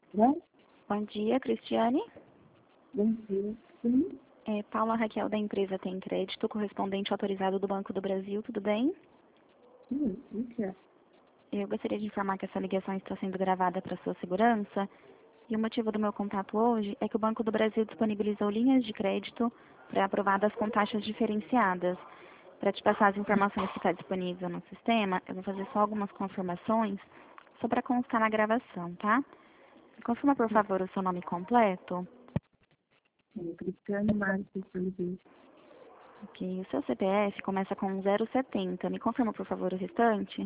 Né? Bom dia, Cristiane. Bom dia. Sim. Paula Raquel, da empresa Tem Crédito, correspondente autorizado do Banco do Brasil, tudo bem? Sim, o que é? Eu gostaria de informar que essa ligação está sendo gravada para sua segurança. E o motivo do meu contato hoje é que o Banco do Brasil disponibilizou linhas de crédito pré-aprovadas com taxas diferenciadas. Para te passar as informações que está disponível no sistema, eu vou fazer só algumas confirmações, só para constar na gravação, tá? Confirma, por favor, o seu nome completo. Cristiane Marques Oliveira. Ok, o seu CPF começa com 070. Me confirma, por favor, o restante?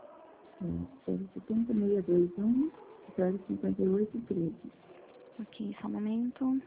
70621 05813. Ok, só um momento.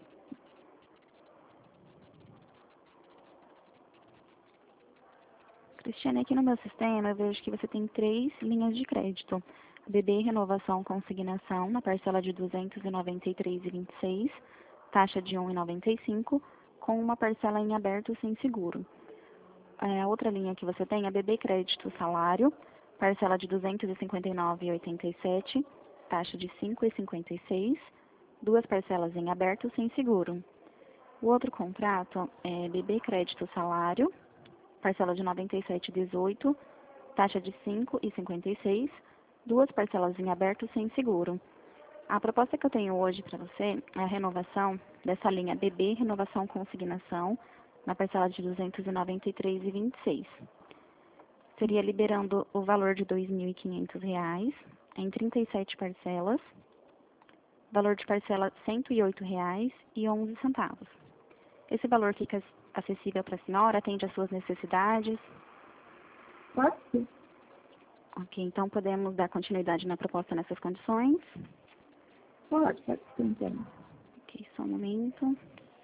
Cristiane, aqui no meu sistema eu vejo que você tem 3 linhas de crédito. A BB Renovação Consignação, na parcela de R$ 293,26, taxa de 1,95, com uma parcela em aberto sem seguro. A outra linha que você tem é a BB Crédito Salário, parcela de R$ 259,87, taxa de 5,56, 2 parcelas em aberto sem seguro. O outro contrato é BB Crédito Salário, parcela de R$ 97,18, taxa de 5,56, 2 parcelas em aberto sem seguro. A proposta que eu tenho hoje para você é a renovação dessa linha BB Renovação Consignação, na parcela de R$ 293,26. Seria liberando o valor de R$ 2.500 em 37 parcelas, valor de parcela R$ 108,11. Esse valor fica acessível para a senhora, atende às suas necessidades? Pode ser. Ok, então podemos dar continuidade na proposta nessas condições? Pode ser, então. Ok, só um momento.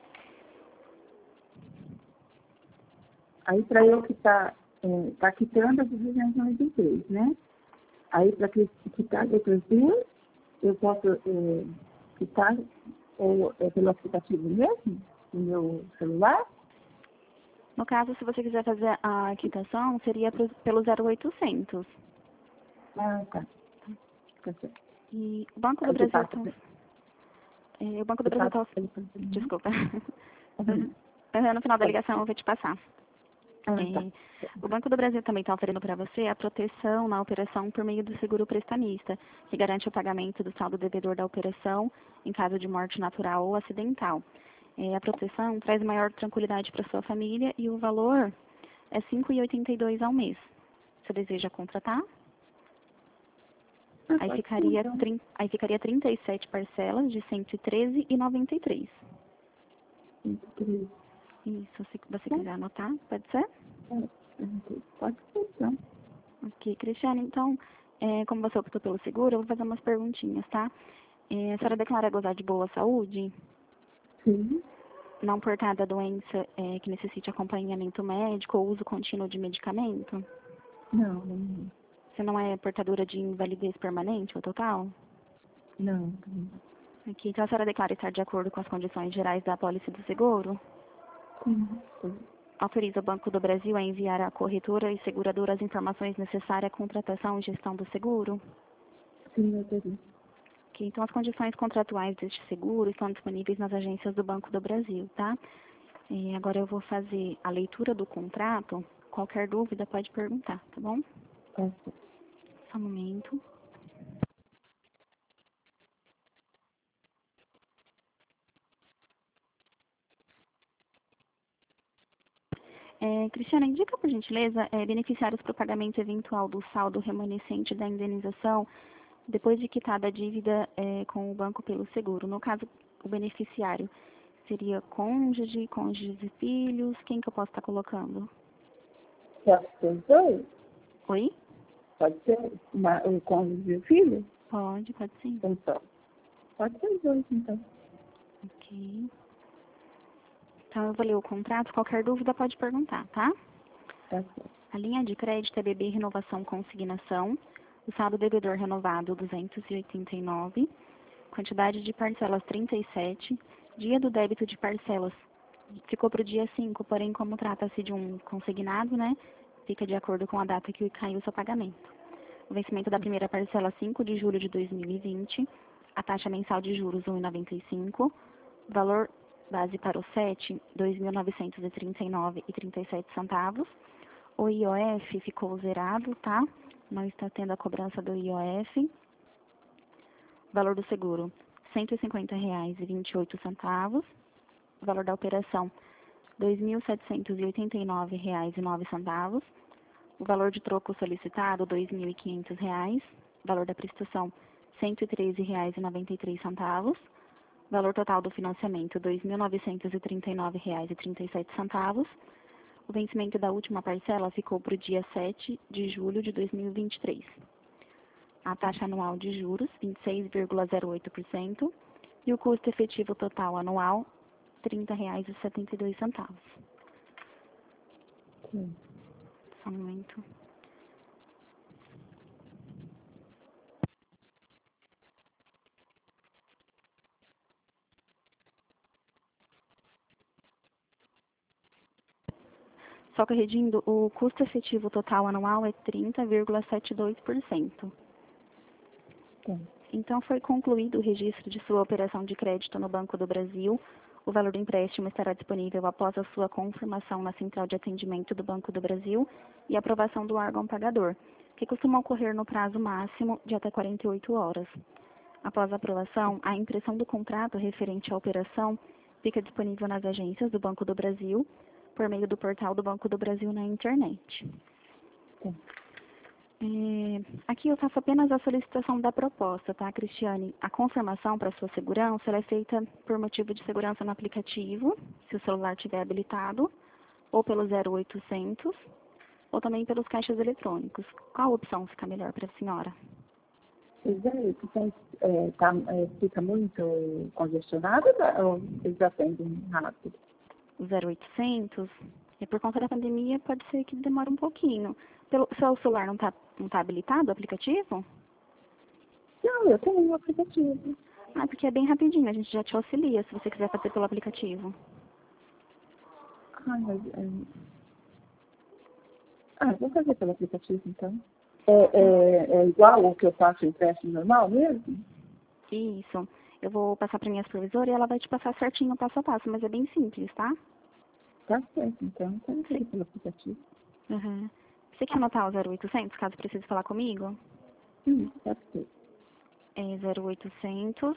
Aí, para eu quitar, tá quitando a de 293, né? Aí, para quitar as outras duas, eu posso quitar pelo aplicativo mesmo, no meu celular? No caso, se você quiser fazer a quitação, seria pelo 0800. Ah, tá. Tá certo. E o Banco do Aí, você Brasil... passa, o Banco do Brasil está... Desculpa. No final da ligação eu vou te passar. Ah, tá. O Banco do Brasil também está oferecendo para você a proteção na operação por meio do seguro prestamista, que garante o pagamento do saldo devedor da operação em caso de morte natural ou acidental. A proteção traz maior tranquilidade para sua família e o valor é R$ 5,82 ao mês. Você deseja contratar? Aí ficaria 37 parcelas de R$ 113,93. 113. Isso, se você quiser anotar, pode ser? Pode ser, então. Ok, Cristiane, então, como você optou pelo seguro, eu vou fazer umas perguntinhas, tá? A senhora declara gozar de boa saúde? Sim. Não portada doença que necessite acompanhamento médico ou uso contínuo de medicamento? Não, não. Você não é portadora de invalidez permanente ou total? Não. Ok, então a senhora declara estar de acordo com as condições gerais da apólice do seguro? Sim. Autoriza o Banco do Brasil a enviar à corretora e seguradora as informações necessárias à contratação e gestão do seguro? Sim, eu teria. Ok, então as condições contratuais deste seguro estão disponíveis nas agências do Banco do Brasil, tá? Agora eu vou fazer a leitura do contrato. Qualquer dúvida pode perguntar, tá bom? Tá certo. Só um momento. Cristiana, indica, por gentileza, beneficiários para o pagamento eventual do saldo remanescente da indenização depois de quitada a dívida com o banco pelo seguro. No caso, o beneficiário seria cônjuge, cônjuges e filhos. Quem que eu posso estar colocando? Pode ser os dois? Oi? Pode ser um cônjuge e o filho? Pode sim. Então, pode ser os dois, então. Ok. Então, eu vou ler o contrato. Qualquer dúvida pode perguntar, tá? Tá certo. A linha de crédito é BB Renovação Consignação. O saldo devedor renovado 289. Quantidade de parcelas 37. Dia do débito de parcelas ficou para o dia 5, porém, como trata-se de um consignado, né? Fica de acordo com a data que caiu o seu pagamento. O vencimento da primeira parcela 5 de julho de 2020. A taxa mensal de juros 1,95. Valor base para o SET, R$ 2.939,37. O IOF ficou zerado, tá? Não está tendo a cobrança do IOF. Valor do seguro, R$ 150,28. Valor da operação, R$ 2.789,09. O valor de troco solicitado, R$ 2.500. Valor da prestação, R$ 113,93. Valor total do financiamento, R$ 2.939,37. O vencimento da última parcela ficou para o dia 7 de julho de 2023. A taxa anual de juros, 26,08%. E o custo efetivo total anual, R$ 30,72. Sim. Só um momento. Só corrigindo, o custo efetivo total anual é 30,72%. Sim. Então, foi concluído o registro de sua operação de crédito no Banco do Brasil. O valor do empréstimo estará disponível após a sua confirmação na Central de Atendimento do Banco do Brasil e aprovação do órgão pagador, que costuma ocorrer no prazo máximo de até 48 horas. Após a aprovação, a impressão do contrato referente à operação fica disponível nas agências do Banco do Brasil, por meio do portal do Banco do Brasil na internet. Sim. Aqui eu faço apenas a solicitação da proposta, tá, Cristiane? A confirmação para sua segurança ela é feita por motivo de segurança no aplicativo, se o celular estiver habilitado, ou pelo 0800, ou também pelos caixas eletrônicos. Qual opção fica melhor para a senhora? Fica muito congestionado ou eles atendem rápido? O 0800, e por conta da pandemia pode ser que demore um pouquinho. Seu celular não tá habilitado, o aplicativo? Não, eu tenho um aplicativo. Ah, porque é bem rapidinho, a gente já te auxilia se você quiser fazer pelo aplicativo. Vou fazer pelo aplicativo, então. É igual o que eu faço empréstimo normal mesmo? Isso. Eu vou passar para minha supervisora e ela vai te passar certinho o passo a passo, mas é bem simples, tá? Tá certo, então. Vou fazer pelo aplicativo. Uhum. Você quer anotar o 0800, caso precise falar comigo? Tá certo. É 0800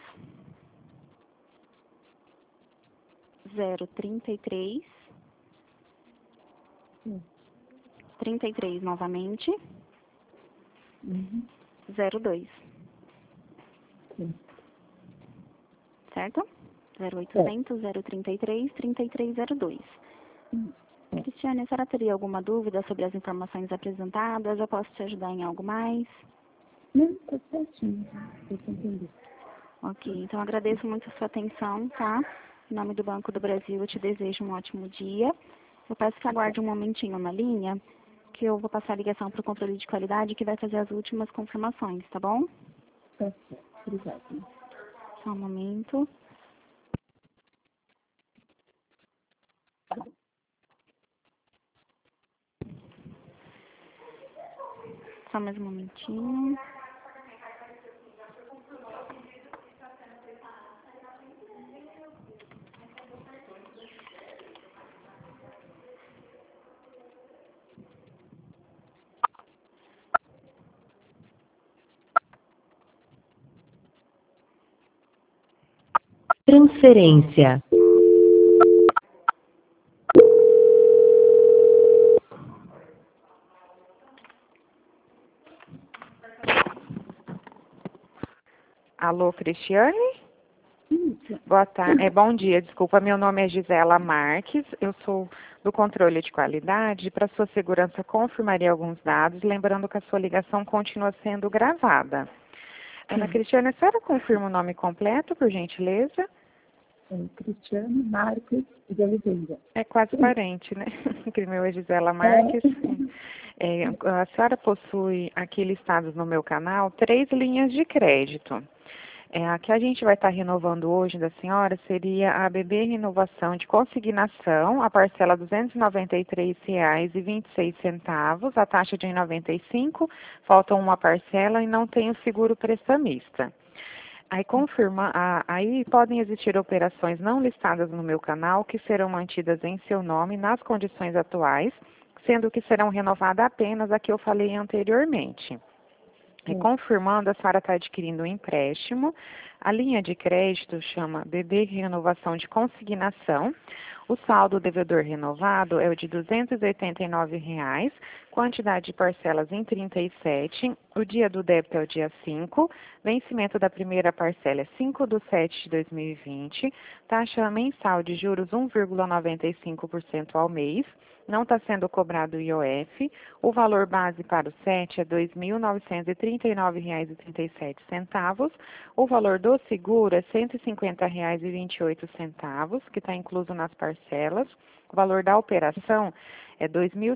033 33 novamente 02. Sim. Certo? 0800 033 3302. Cristiane, a senhora teria alguma dúvida sobre as informações apresentadas? Eu posso te ajudar em algo mais? Não, tá certinho. Eu entendi. Ok, então agradeço muito a sua atenção, tá? Em nome do Banco do Brasil, eu te desejo um ótimo dia. Eu peço que aguarde um momentinho na linha, que eu vou passar a ligação para o controle de qualidade, que vai fazer as últimas confirmações, tá bom? Tá certo. Obrigada. Só um momento. Só mais um momentinho. Transferência. Alô, Cristiane? Isso. Boa tarde. Bom dia, desculpa. Meu nome é Gisela Marques. Eu sou do controle de qualidade. Para sua segurança, confirmaria alguns dados, lembrando que a sua ligação continua sendo gravada. Ana Cristiane, a senhora confirma o nome completo, por gentileza? Cristiane Marques de Oliveira. É quase parente, né? Que meu é Gisela Marques. A senhora possui aqui listados no meu canal 3 linhas de crédito. A que a gente vai estar renovando hoje da senhora seria a BB Renovação de Consignação, a parcela R$ 293,26, a taxa de 1,95, falta uma parcela e não tem o seguro prestamista. Aí podem existir operações não listadas no meu canal que serão mantidas em seu nome nas condições atuais, sendo que serão renovadas apenas a que eu falei anteriormente. Confirmando, a senhora está adquirindo um empréstimo. A linha de crédito chama BB Renovação de Consignação. O saldo devedor renovado é o de R$ 289,00, quantidade de parcelas em 37. O dia do débito é o dia 5. Vencimento da primeira parcela é 5/7/2020. Taxa mensal de juros 1,95% ao mês. Não está sendo cobrado o IOF. O valor base para o SET é R$ 2.939,37. O valor do seguro é R$ 150,28, que está incluso nas parcelas. O valor da operação é R$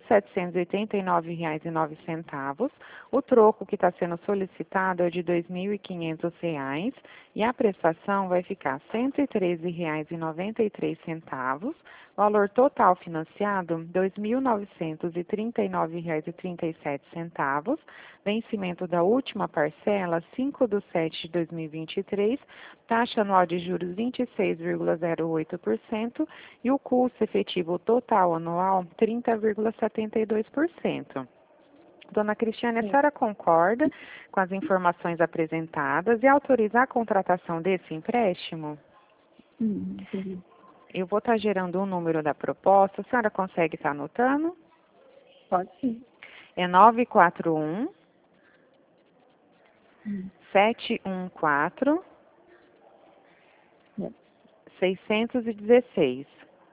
2.789,09. O troco que está sendo solicitado é de R$ 2.500 e a prestação vai ficar R$ 113,93. Valor total financiado, R$ 2.939,37. Vencimento da última parcela, 5/7/2023. Taxa anual de juros 26,08% e o custo efetivo total anual 30,72%. Dona Cristiane, a senhora concorda com as informações apresentadas e autoriza a contratação desse empréstimo? Sim. Eu vou estar gerando o número da proposta. A senhora consegue estar anotando? Pode sim. É 941 714 616.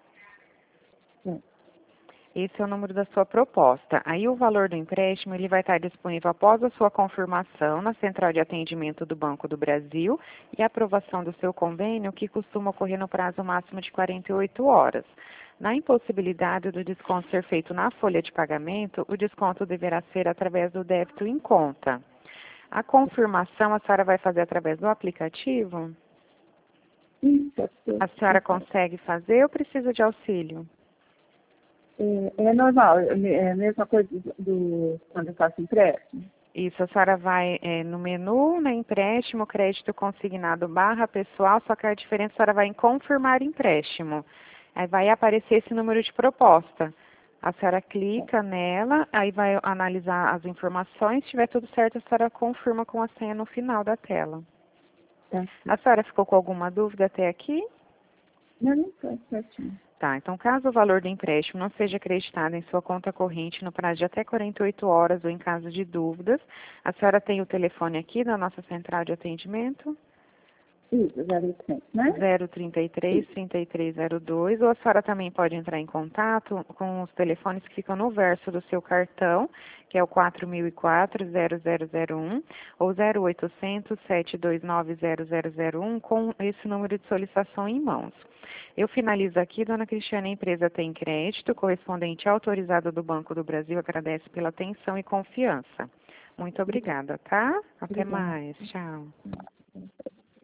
Esse é o número da sua proposta. Aí o valor do empréstimo ele vai estar disponível após a sua confirmação na Central de Atendimento do Banco do Brasil e a aprovação do seu convênio, que costuma ocorrer no prazo máximo de 48 horas. Na impossibilidade do desconto ser feito na folha de pagamento, o desconto deverá ser através do débito em conta. A confirmação a senhora vai fazer através do aplicativo? Sim, pode ser. A senhora consegue fazer ou precisa de auxílio? É normal, é a mesma coisa quando eu faço empréstimo. Isso, a senhora vai no menu, né, empréstimo, crédito consignado / pessoal, só que a diferença a senhora vai em confirmar empréstimo. Aí vai aparecer esse número de proposta. A senhora clica nela, aí vai analisar as informações, se tiver tudo certo, a senhora confirma com a senha no final da tela. Tá. A senhora ficou com alguma dúvida até aqui? Não está certinho. Tá, então caso o valor do empréstimo não seja acreditado em sua conta corrente no prazo de até 48 horas ou em caso de dúvidas, a senhora tem o telefone aqui da nossa central de atendimento? Isso, 0800, né? 033 3302, ou a senhora também pode entrar em contato com os telefones que ficam no verso do seu cartão, que é o 4004-0001 ou 0800 729 0001 com esse número de solicitação em mãos. Eu finalizo aqui, dona Cristiane, a empresa tem crédito, correspondente autorizado do Banco do Brasil, agradece pela atenção e confiança. Muito obrigada, tá? Até mais, tchau.